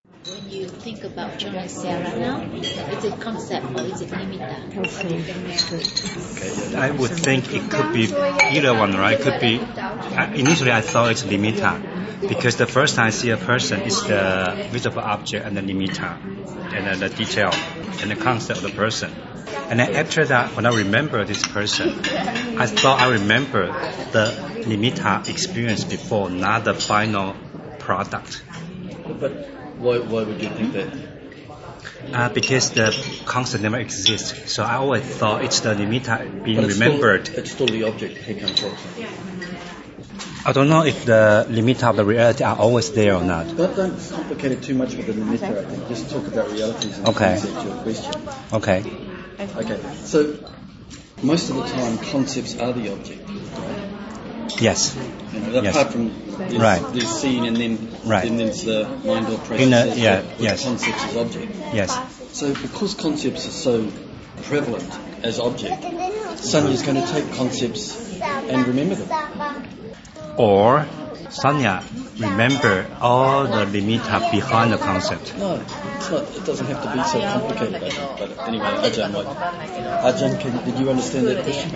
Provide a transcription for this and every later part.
When you think about John and Sarah now, is it concept or is it nimitta? Okay, I would think it could be either one, right? Could be. Initially, I thought it's nimitta because the first time I see a person is the visible object and the nimitta, and then the detail and the concept of the person. And then after that, when I remember this person, I thought I remember the nimitta experience before, not the final product. But why would you think that? Because the concept never exists. So I always thought it's the nimitta being remembered. It's still the object he comes from. I don't know if the nimitta of the reality are always there or not. But don't complicate it too much with the nimitta, I think. Just talk about realities and concept your question. Okay. Okay. So, most of the time, concepts are the object, right? Yes. Apart from there's seeing and then there's the mind or process the concepts as object. Yes. So because concepts are so prevalent as object, Sanya's going to take concepts and remember them. Or Sanya remember all the nimitta behind the concept. No, it's not. It doesn't have to be so complicated. But anyway, Ajahn, did you understand that question?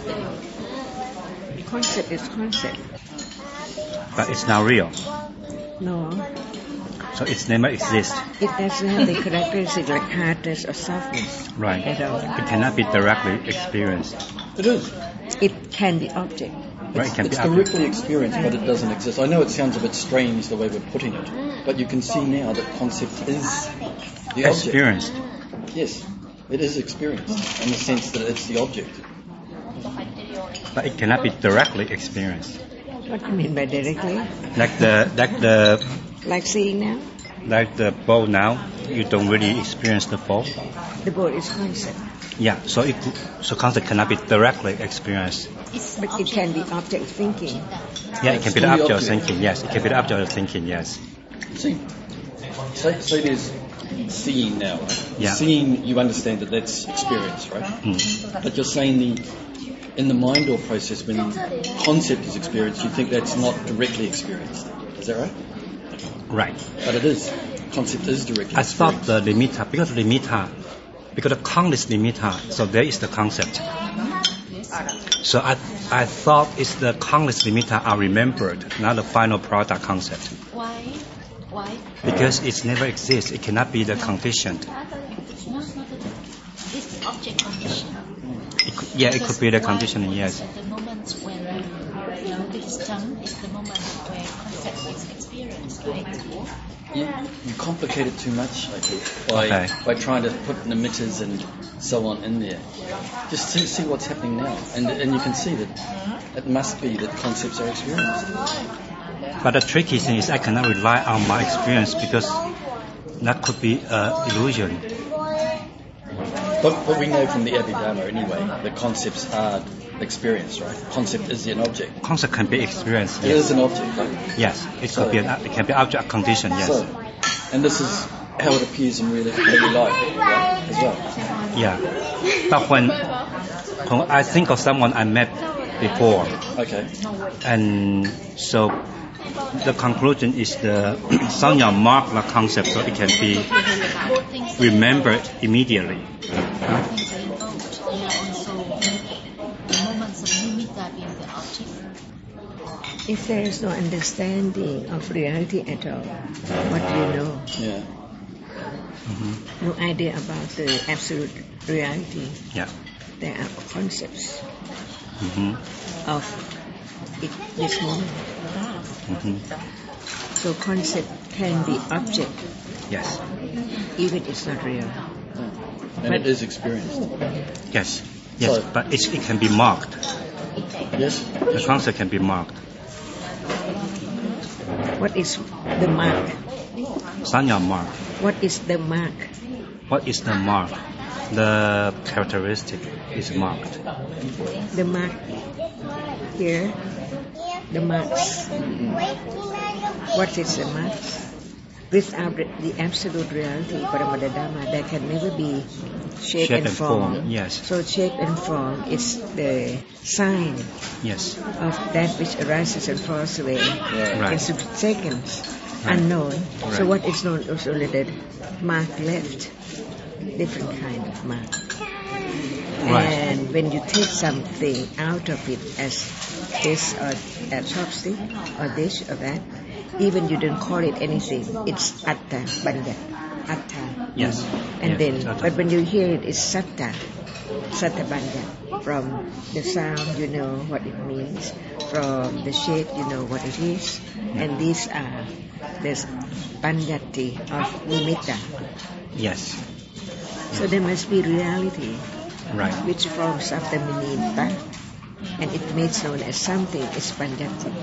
Concept is concept. But it's not real. No. So it never exists. It doesn't have the characteristic like hardness or softness. Right. At all. It cannot be directly experienced. It is. It can be object. Right, it can it's be directly experienced, but it doesn't exist. I know it sounds a bit strange the way we're putting it, but you can see now that concept is the object. Experienced. Yes, it is experienced in the sense that it's the object. But it cannot be directly experienced. What do you mean by directly? Like seeing now? Like the bowl now, you don't really experience the bowl. The bowl is concept. Yeah, so concept cannot be directly experienced. But it can be object thinking. Yeah, it can be the object of thinking, yes. It can be the object of thinking, yes. See, say there's seeing now, right? Yeah. Seeing, you understand that that's experience, right? Mm. But you're saying in the mind or process, when concept is experienced, you think that's not directly experienced. Is that right? Right. But it is. Concept is directly experienced. I thought the nimitta, because the Kong is nimitta, so there is the concept. So I thought it's the Kongless nimitta are remembered, not the final product concept. Why? Because it never exists. It cannot be the conditioned. It's the object condition. It could be the conditioning, yes. The moment when this tongue is the moment where concept is experienced, right? You complicate it too much, I think, by trying to put nimittas and so on in there. Just see what's happening now, and you can see that it must be that concepts are experienced. But the tricky thing is I cannot rely on my experience because that could be illusion. But we know from the Abhidharma anyway, the concepts are experienced, right? Concept is an object. Concept can be experienced. Yes. It is an object, right? Yes, it can be object condition. Yes. So, and this is how it appears in daily life, right? As well. Yeah. But when I think of someone I met before, okay, and so the conclusion is the Sanya mark the concept so it can be remembered immediately. If there is no understanding of reality at all, what do you know? Yeah. Mm-hmm. No idea about the absolute reality. Yeah. There are concepts of this moment. Mm-hmm. So concept can be object. Yes. Even it's not real. And it is experienced. Yes. Yes, so, but it can be marked. Yes. The concept can be marked. What is the mark? Sanya mark. What is the mark? What is the mark? The characteristic is marked. The mark here, the marks. What is the marks? Without the absolute reality, Paramadadama, there can never be shape and form. Yes. So shape and form is the sign yes. of that which arises and falls away right. in seconds. unknown. Right. So what is known is only the mark left, different kind of mark. Right. And when you take something out of it as this or a chopstick or this or that, even you don't call it anything, it's atta, banyat, atta. Yes. And yes, then, atta. but when you hear it, it's satta, satta banyat. From the sound, you know what it means. From the shape, you know what it is. And these are the banyati of nimitta. Yes. So there must be reality, Right. which forms of the nimitta, and it makes known as something is banyati.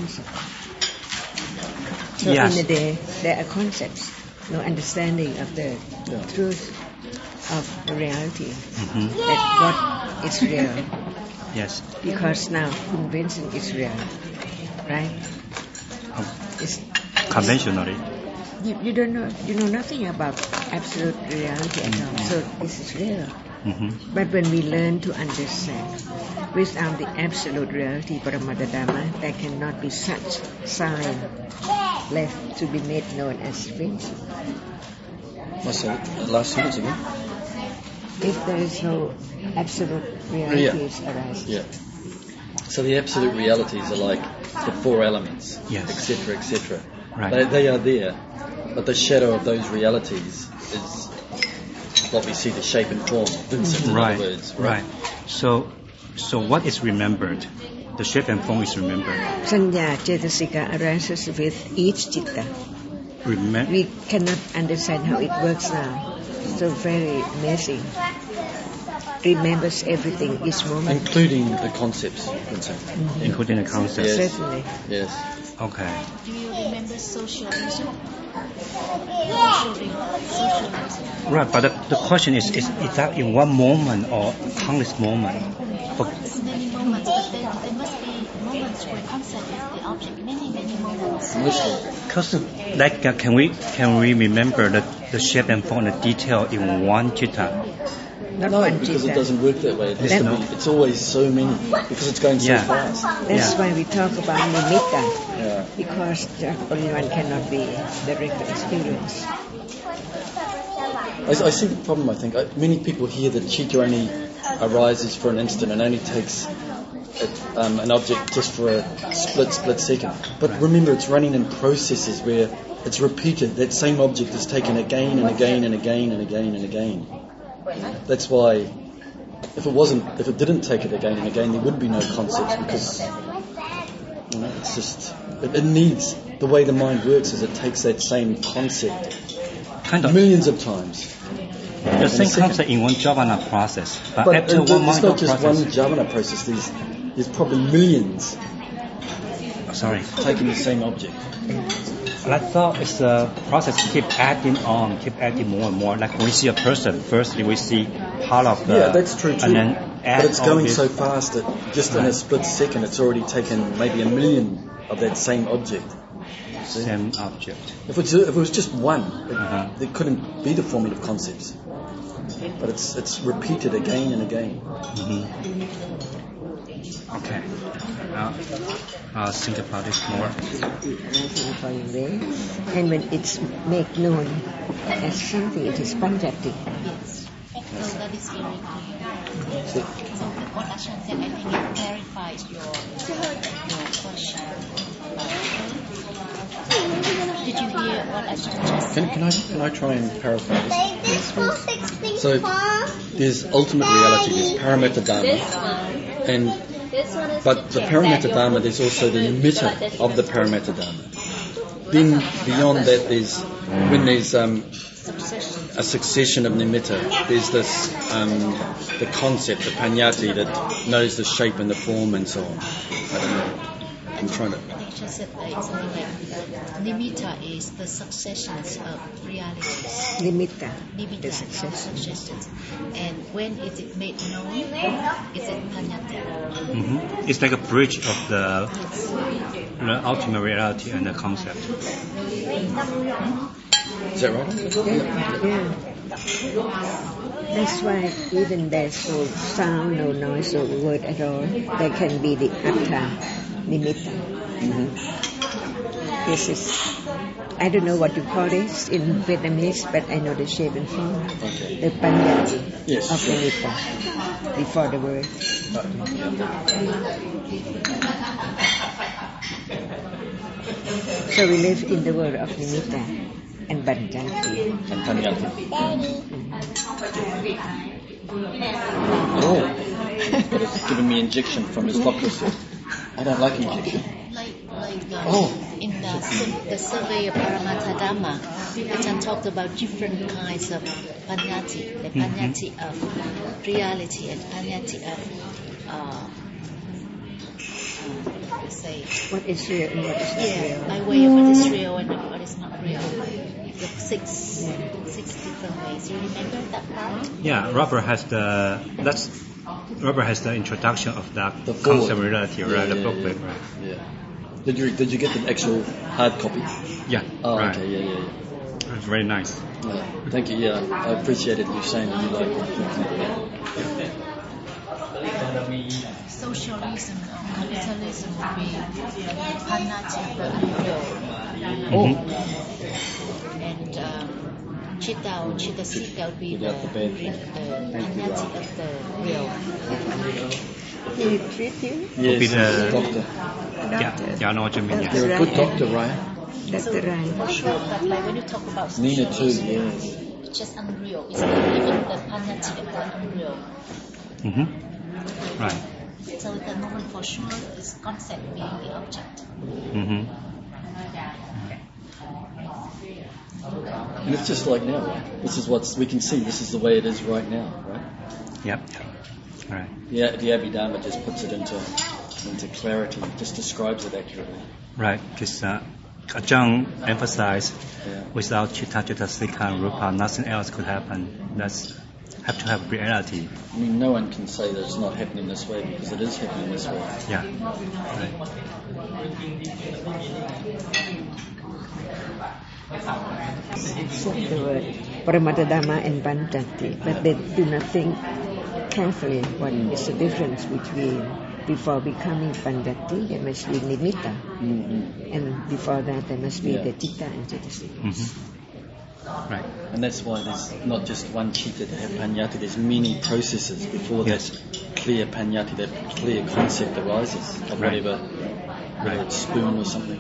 So Yes. in the day, there are concepts, no understanding of the truth of the reality, that what is real, Yes. because now convention is real, right? It's, Conventionally. you don't know, you know nothing about absolute reality at all, so this is real. But when we learn to understand, without the absolute reality, Paramata Dhamma, there cannot be such sign left to be made known as principle. What's the last sentence again? If there is no absolute realities arising. Yeah. So the absolute realities are like the four elements, Yes. etc., etc. Right. They are there, but the shadow of those realities is what we see, the shape and form, Vincent, in Right. other words. Right. So what is remembered? The shape and form is remembered. Sanya Cetasika arises with each citta. We cannot understand how it works now. So very amazing. Remembers everything each moment. Including the concepts, Vincent. Including the concept. Yes. Certainly. Yes. Okay. Do you remember socialism? Right, but the question is that in one moment or countless moment? It's many moments, but there must be moments where concept is the object. Many moments. Because like can we remember the shape and form, the detail in one citta? Not No, one because citta. it doesn't work that way. It has to be, it's always so many, because it's going so fast. That's why we talk about nimitta, Yeah. because the only one cannot be direct experience. I see the problem, I think. Many people hear that citta only arises for an instant and only takes an object just for a split second. But remember, it's running in processes where it's repeated. That same object is taken again and again and again and again and again. That's why, if it didn't take it again and again, there would be no concepts, because it's just it needs, the way the mind works is it takes that same concept Kind of. millions of times. The same concept in one jhavana process, but after one it's mind not just process. one jhavana process. There's probably millions Sorry. taking the same object. I thought it's a process keep adding more and more. Like when we see a person, firstly we see part of the... Yeah, that's true too. And then add But it's all going this. so fast that just in a split second it's already taken maybe a million of that same object. Same object. If it was just one, it couldn't be the formula of concepts. But it's repeated again and again. Okay. I'll think about this more. And when it's made known as something, it is panjati. Yes. So that is very clear. So what Ashan said, I think it clarifies your question. Did you hear what Ashan just said? Can I try and paraphrase? So there's ultimate reality, there's Paramatta Dhamma, but the Paramatta Dhamma, there's also the nimitta of the Paramatta Dhamma. Then beyond that, when there's a succession of nimitta, there's this the concept, the panyati, that knows the shape and the form and so on. I don't know. I'm trying to. I think just said something like nimitta is the successions of realities. Nimitta, Nimitta the is successions. And when is it made known? Is it panyata? It's like a bridge of the ultimate reality and the concept. Is that right? Yeah. That's why even there's no sound, no noise, no word at all, there can be the atta, nimitta. This is I don't know what you call this in Vietnamese, but I know the shape and form. Okay. The Panyati Yes, of sure. Nimitta before the word. So we live in the world of Nimitta and Panyati. And Panyati. Oh, but it's giving me injection from his doctor. I don't like injection. In the survey of Paramattha Dhamma, Ajahn talked about different kinds of panyati, the panyati of reality and panyati of what is real and what is not real. by way of what is real and what is not real. The six different ways. You remember that part? Yeah, Robert has the introduction of that The concept forward. of reality, right? The booklet, right? Yeah. Did you get the actual hard copy? Yeah. Oh, right. okay. Yeah. It's very nice. Yeah. Thank you. Yeah, I appreciated you saying that you like it. Socialism or capitalism would be panyati of the unreal. And Chitta or Chittasika would be the panyati of the real. He treat you? Yes, Be the- doctor. Yeah, I know what you mean. That's Yeah. You're a good doctor, Ryan. That's So the right. for sure, but like when you talk about Nina too, socialism, yes. it's just unreal. It's not even the panyati of the unreal. Right. So the moment for sure is concept being the object. And it's just like now, right? This is we can see. This is the way it is right now, right? Yep. Right. Yeah, the Abhidharma just puts it into clarity, just describes it accurately. Right. Because Ajahn emphasized Yeah. without Chitta, Chittasika, and Rupa, nothing else could happen. That's have to have reality. I mean, no one can say that it's not happening this way because it is happening this way. Yeah. Right. The word Paramattha Dhamma and Panyati, but they do not think carefully what is the difference between before becoming Panyati there must be Nimitta, and before that there must be the Chitta and Chittasika. Right. And that's why there's not just one chitta to have panyati, there's many processes before Yes. that clear panyati, that clear concept arises of Right. whether it's spoon or something.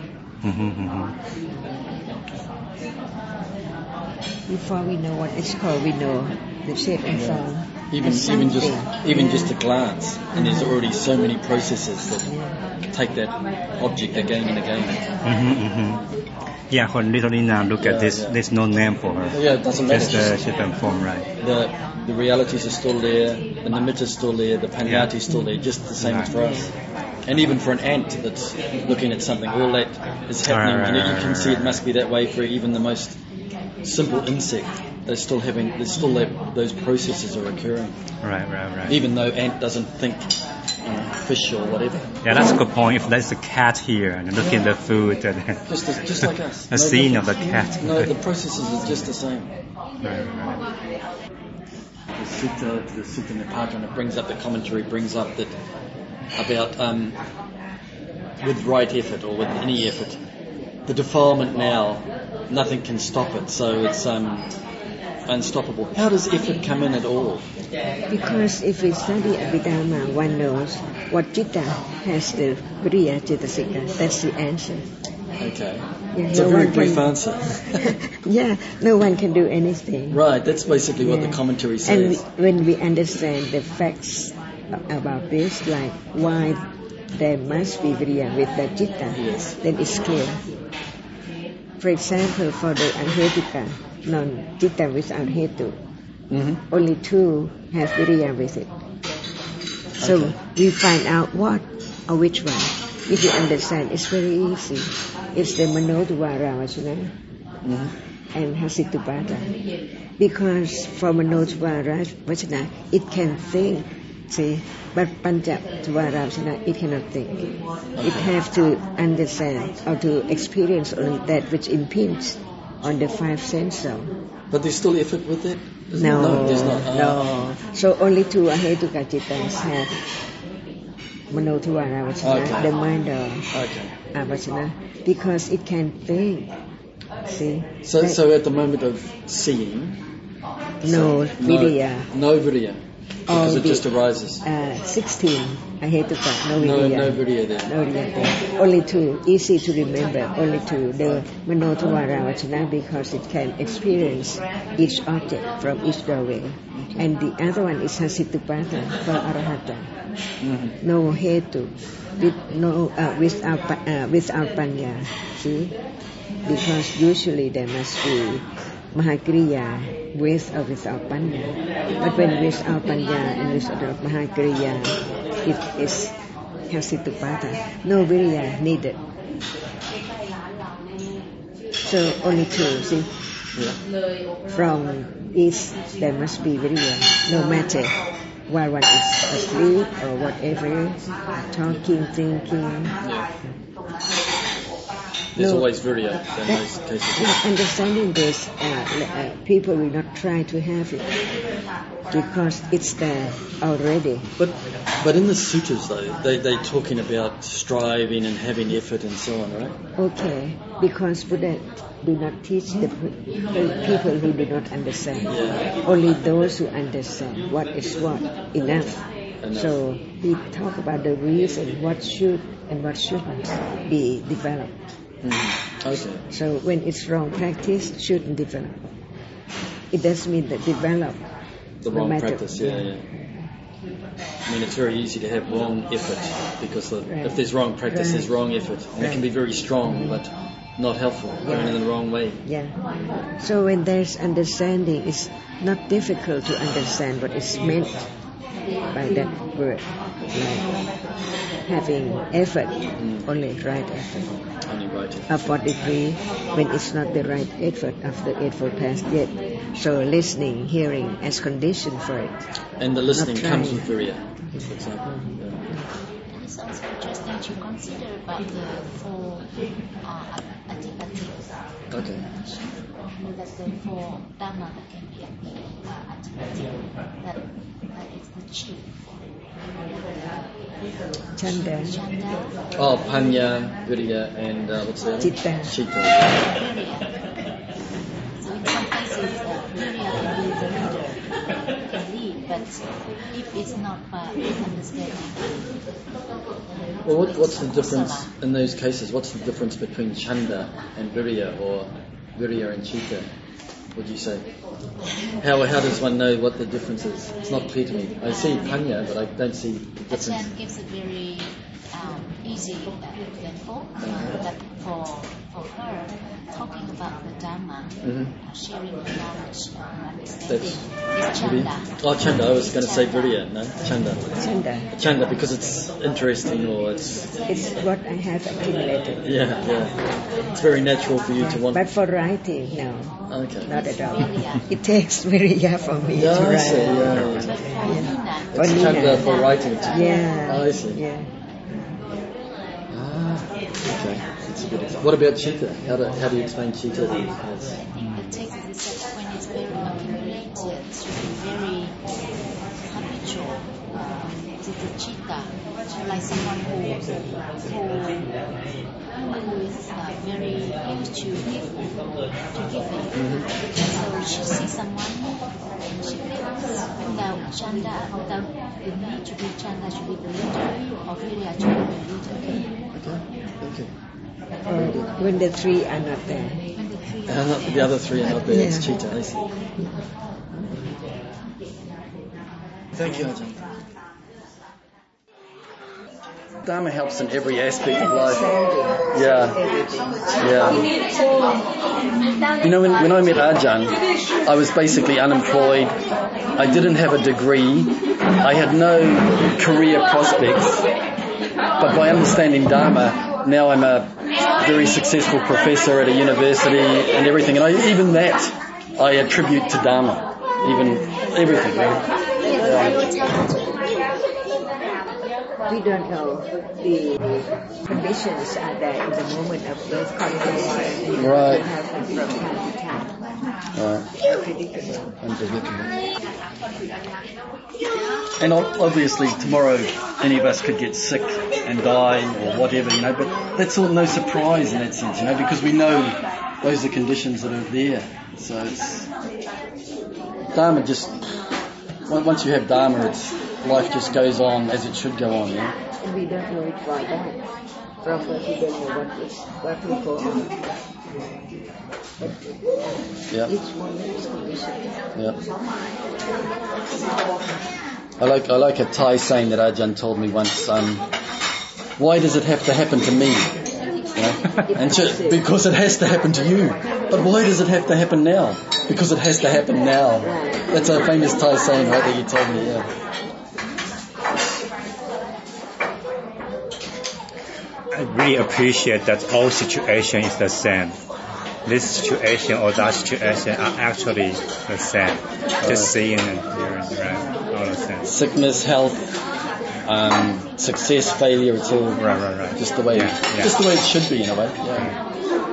Before we know what it's called, we know the shape and form. Even just a glance, and there's already so many processes that take that object again and again. Yeah, when little Nina look at this, there's no name for her. Yeah, it doesn't matter. Just the shape and form, right? The realities are still there, the nimitta is still there, the panyati is still there, just the same as for us. And even for an ant that's looking at something, all that is happening, and you can see it must be that way for even the most simple insect. Those processes are occurring. Right. Even though ant doesn't think fish or whatever. Yeah, that's a good point. If there's a cat here and looking at the food, and Just like us. a scene of the cat. No, the processes are just the same. Right. The Sutta Nipata, it brings up, the commentary brings up that about with right effort or with any effort, the defilement now, nothing can stop it, so it's unstoppable. How does effort come in at all? Because if we study Abhidharma, one knows what Chitta has the Viriya Chittasika. That's the answer. Okay. Yeah, It's a no very one brief can- answer. Yeah, no one can do anything. Right, that's basically what the commentary And says. when we understand the facts about this, like why there must be Viriya with the Chitta, Yes. then it's clear. For example, for the Anhetuka, non-Chitta without Hetu, only two have Viriya with it. So Okay. we find out what or which one. If you understand, it's very easy. It's the Manodvara Vajana and Hasitupata. Because for Manodvara Vajana, it can think, see, but Panchadvara Vajana, it cannot think. It have to understand or to experience only that which impedes on the five senses. But there's still effort with it? No, there's not. no. So only two Ahetuka Chittas have Manodvara Vajana, Okay. the mind of Okay. Vajana, because it can think. See? So at the moment of seeing, no Viriya. No Viriya. Because it just arises. 16. I hate to talk. No Viriya. No Viriya there. No Viriya there. Only two. Easy to remember. Only two. The Manotavara Vachana, because it can experience each object from each doorway. And the other one is Hasitupata for Arahata. Mm-hmm. No hetu. Without panya. See? Because usually there must be Mahakriya with or without panya. But when without panya and without Mahakriya, it is Hasitupata. No Viriya needed. So only two, see? Yeah. From each there must be Viriya, no matter while one is asleep or whatever, talking, thinking. There's always Viriya in those cases. Understanding this, people will not try to have it because it's there already. But in the sutras, though, they're talking about striving and having effort and so on, right? Okay, because Buddha do not teach the people who do not understand. Yeah. Only those who understand what is what, enough. So he talk about the reason, what should and what shouldn't be developed. Mm-hmm. Okay. So when it's wrong practice, shouldn't develop. It does mean that develop. The wrong practice, yeah. I mean, it's very easy to have wrong effort because if there's wrong practice, there's wrong effort. And it can be very strong, but not helpful, going in the wrong way. Yeah. So when there's understanding, it's not difficult to understand what is meant by that word. Like having effort, only right effort. Only right effort. Of what degree, when it's not the right effort of the Eightfold Path yet. So listening, hearing as condition for it. And the listening comes with Viriya, for example. And it's also interesting to consider about the four Adipati. Okay. That the four Dhamma that can be Adipati. That is the chief. Chanda. Oh, Panya, Viriya, and what's the other? Chitta. So in some cases, Viriya can be the leader, can lead, but if it's not with understanding. Well, what's the difference in those cases? What's the difference between Chanda and Viriya, or Viriya and Chitta? Would you say? How does one know what the difference is? It's not clear to me. I see Panya, but I don't see the difference. Ajahn gives a very easy example that for her, talking about the Dhamma, sharing her knowledge and understanding is Chanda. Oh, Chanda. I was going to say Viriya, no? Chanda. Chanda, because it's interesting or it's what I have accumulated. Yeah. It's very natural for you to want. But for writing, no. Okay. Not at all. It takes Viriya for me to write. I see, For it's Chanda for writing. Yeah. I see. Yeah. Okay. That's a good example. What about Chitta? How do you explain Chitta? I think the text is that when it's very accumulated, it should be very habitual to the Chitta, like someone who is very used to giving. So she sees someone and she feels without Chanda, without the need to be Chanda, should be the leader, or Viriya to be the leader. Okay. When the three are not there. The other three are not there. It's Chitta. I see. Thank you, Ajahn. Dharma helps in every aspect of life. Yeah. You know, when I met Ajahn, I was basically unemployed. I didn't have a degree. I had no career prospects. But by understanding Dharma, now I'm a very successful professor at a university and everything. And even that I attribute to Dharma. Even everything. We don't know the conditions are there in the moment of birth, conflict. Right. Happen from time to time. Unpredictable. And obviously tomorrow any of us could get sick and die or whatever, but that's all no surprise in that sense, because we know those are conditions that are there. So it's Dharma. Just once you have Dharma, life just goes on as it should go on. Yeah. And we don't know it by that. From what we don't know what will go on. Yeah. Each one is conditioned. Yeah. I like a Thai saying that Ajahn told me once. Why does it have to happen to me? And because it has to happen to you. But why does it have to happen now? Because it has to happen now. That's a famous Thai saying, right, that you told me. Yeah. I really appreciate that all situation is the same. This situation or that situation are actually the same. Just seeing and hearing, right? All the same. Sickness, health, success, failure, it's all right. Just the way it should be in a way. Yeah.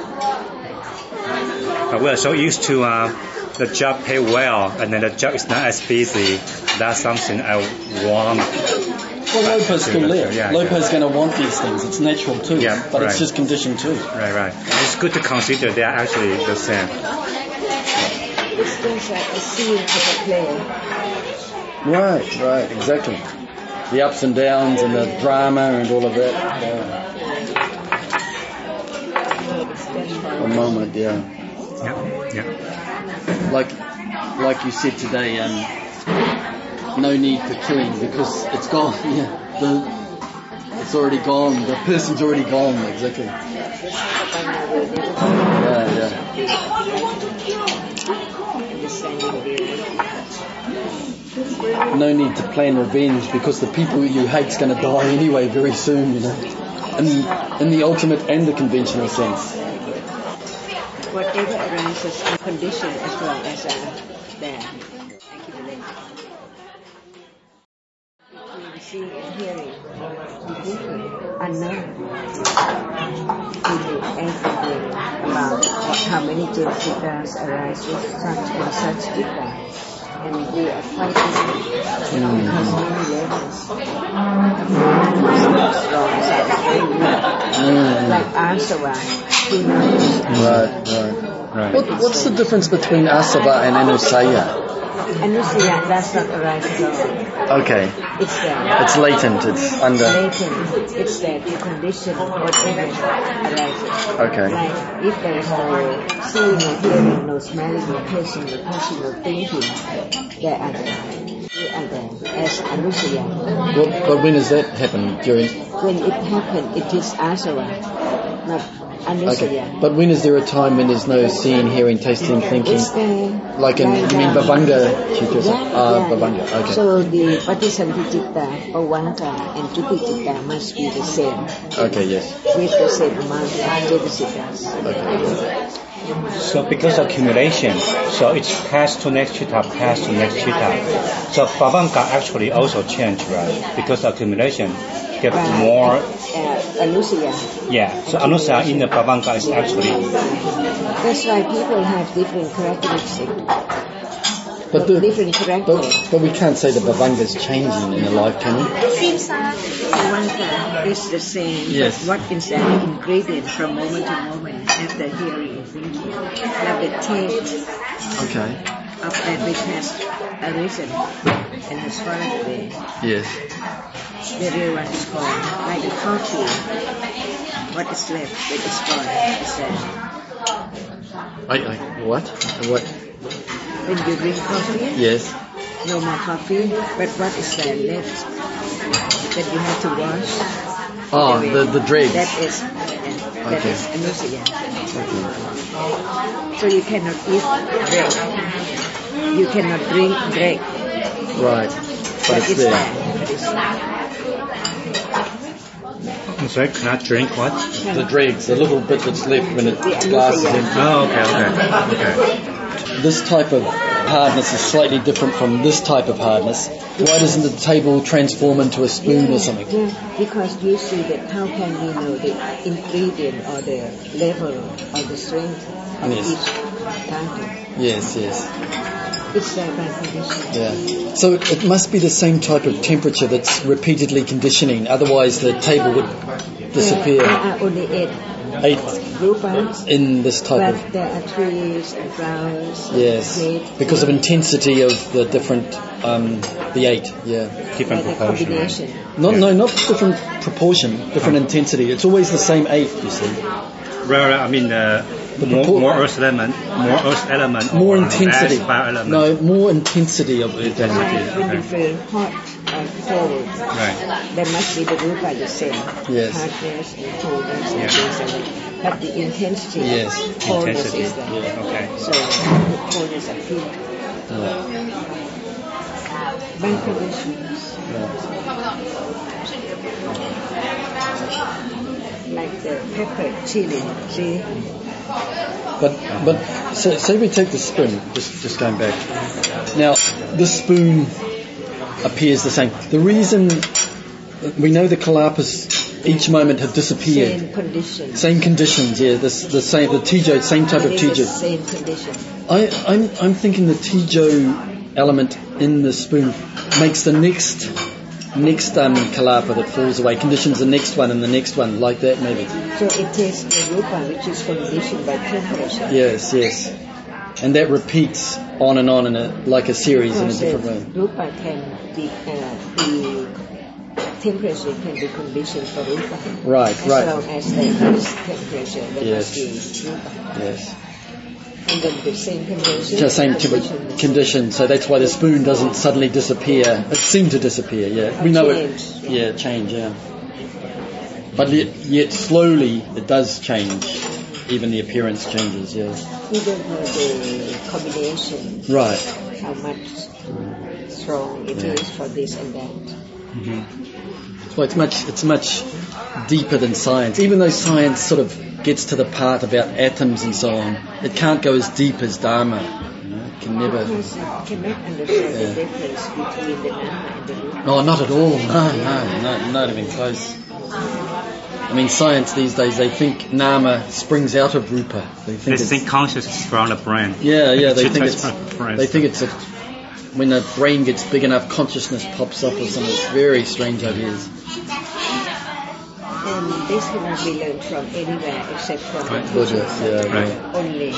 We're so used to the job pay well, and then the job is not as busy. That's something I want. Well, Lopa's still there. Yeah, Lopa's going to want these things. It's natural too. Yeah, but it's just conditioned too. Right. It's good to consider they are actually the same. It's things like a scene of a play. Right, exactly. The ups and downs and the drama and all of that. A moment, yeah. Like you said today, no need for killing because it's gone. Yeah, it's already gone. The person's already gone. Exactly. Yeah. No need to plan revenge because the people you hate's going to die anyway very soon. In the ultimate and the conventional sense. Whatever arises in condition as well as there. Between seeing and hearing, unknown. We do everything about how many Jyotikas arise with such and such Jika. And we are quite different because many levels. Strong side is very weak. Like Asava, he knows. Right. What's the difference between Asava and Anusaya? Anusaya does not arise at all. Okay. It's there. It's latent. It's under. Latent. It's there to condition whatever arises. Okay. Like if there is no seeing or hearing, no smelling or tasting or touching or thinking, they are there. They are there as Anusaya. But when does that happen? When it happens, it is Asava, not Anusaya. Okay. But when is there a time when there's no seeing, hearing, tasting, thinking? It's there. Like you mean Bhavanga? Bhavanga. Okay. So the Patisantichitta, Pavanga and Jupichitta must be the same. Okay, yes. With the same amount of Jyotisikas. Okay. So because of accumulation, so it's passed to next chitta. So Bhavanga actually also change, right? Because accumulation get more. Anusaya. Yeah, so Anusaya in the Bhavanga is actually. That's why people have different characteristics. But we can't say the Bhavanga is changing in the life, can we? Bhavanga is the same. Yes. But what is the ingredient from moment to moment after hearing and thinking? Like the taste. Okay. Of that which has arisen and has fallen away. Yes. The real one is gone. Like the coffee. What is left when it's gone is there. What? When you drink coffee? Yes. No more coffee, but what is there left that you have to wash? Oh, the dregs. That is Anusaya. Okay. So you cannot eat bread. You cannot drink bread. Right. But it's there. I'm sorry, cannot drink what? The dregs, the little bit that's left when the glass is empty. Oh, okay. This type of hardness is slightly different from this type of hardness. Why doesn't the table transform into a spoon or something? Yeah, because you see that how can we know the ingredient or the level or the strength of each tartar? Yes. It's there by condition. Yeah. So it must be the same type of temperature that's repeatedly conditioning, otherwise the table would disappear. There are only 8. 8 rupa in this type but there are trees and flowers. Yes, because of intensity of the different, the 8, different proportion. Combination. Not different proportion, different intensity. It's always the same 8, you see. Right, I mean, more earth element, more intensity. Fire element. No, more intensity of it. When you feel hot or cold, there must be the rupa the same. Yes. Hardness and coldness and things like that. But the intensity, coldness is there. Okay. So the coldness of heat. By conditions. Like the pepper, chili, see? But say we take the spoon, just going back. Now, the spoon appears the same. The reason we know the kalapas each moment have disappeared. Same conditions, yeah. The same, the tijo, same type of tijo. Same condition. I'm thinking the tijo element in the spoon makes the next kalapa that falls away, conditions the next one and the next one, like that maybe. So it is the rupa which is conditioned by temperature. Yes. And that repeats on and on like a series in a different way. Rupa can be, the temperature can be conditioned for rupa. Right. As long as there is temperature, there must be rupa. Yes. And then the same condition. Just same condition. So that's why the spoon doesn't suddenly disappear. It seemed to disappear. Yeah, we know change. it. Yeah, change. Yeah. But yet slowly it does change. Even the appearance changes. Yeah. We don't know the combination. Right. How much strong it is for this and that. So it's much deeper than science. Even though science sort of gets to the part about atoms and so on, it can't go as deep as Dharma. It can never. Because it cannot understand the difference between the Dharma and the Rupa. No, not at all. No, not even close. I mean, science these days, they think Nama springs out of Rupa. They think consciousness is from the brain. Yeah. They think it's when the brain gets big enough, consciousness pops up or something. Very strange ideas. And this cannot be learned from anywhere except from the Buddha. Only.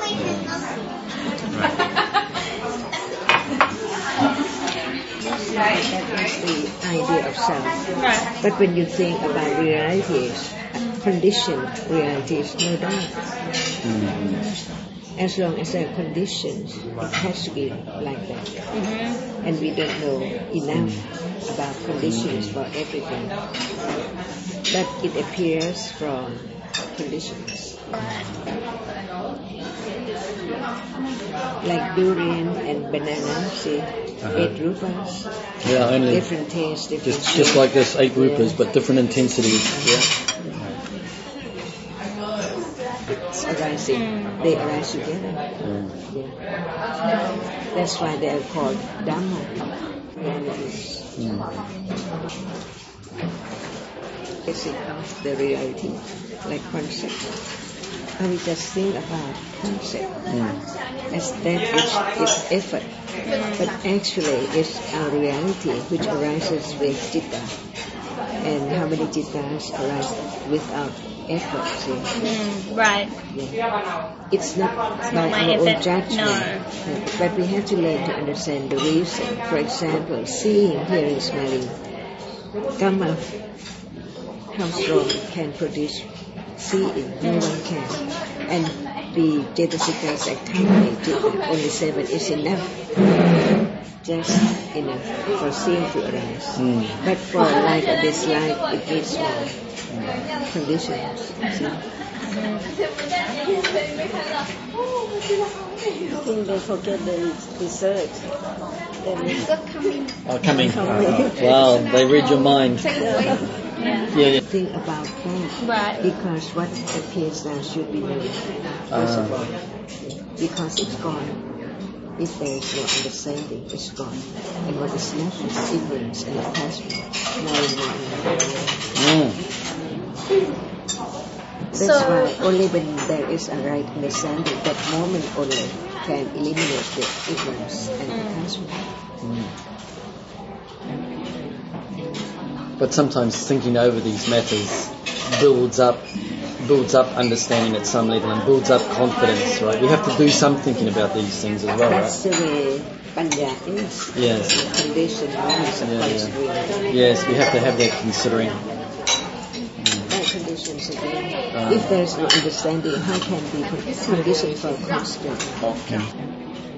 That is the idea of self. But when you think about realities, conditioned realities, no doubt. As long as there are conditions, it has to be like that. And we don't know enough about conditions for everything. But it appears from conditions. Like durian and banana, see, 8 rupas. Yeah, only different tastes, different just like this, 8 rupas, but different intensities. Yeah. It's arising. They arise together. That's why they are called Dhamma. Basic of the reality, like concept. And we just think about concept as that is effort. But actually it's our reality which arises with citta. And how many cittas arise without effort, see? Right. Yeah. It's not by our own judgment. No. But we have to learn to understand the reason. For example, seeing, hearing, smelling. Kamma, how strong can produce seeing? No one can. And the Jetasikas accompany only 7 is enough. Just enough for seeing to arise. But for like a dislike, it needs more conditions. See? I think they forget the dessert. Coming. Wow, they read your mind. Think about that. Right. Because what appears now should be known. First of all, because it's gone. If there is no understanding, it's gone. And what is left is ignorance and attachment. That's why only when there is a right understanding, that moment only can eliminate the ignorance and attachment. But sometimes thinking over these matters builds up builds up understanding at some level and builds up confidence, right? We have to do some thinking about these things as well, That's right? the way Panya is. Yes. Condition Yes, we have to have that considering. Conditions again. If there is no understanding, how can be conditioned for constant? Okay.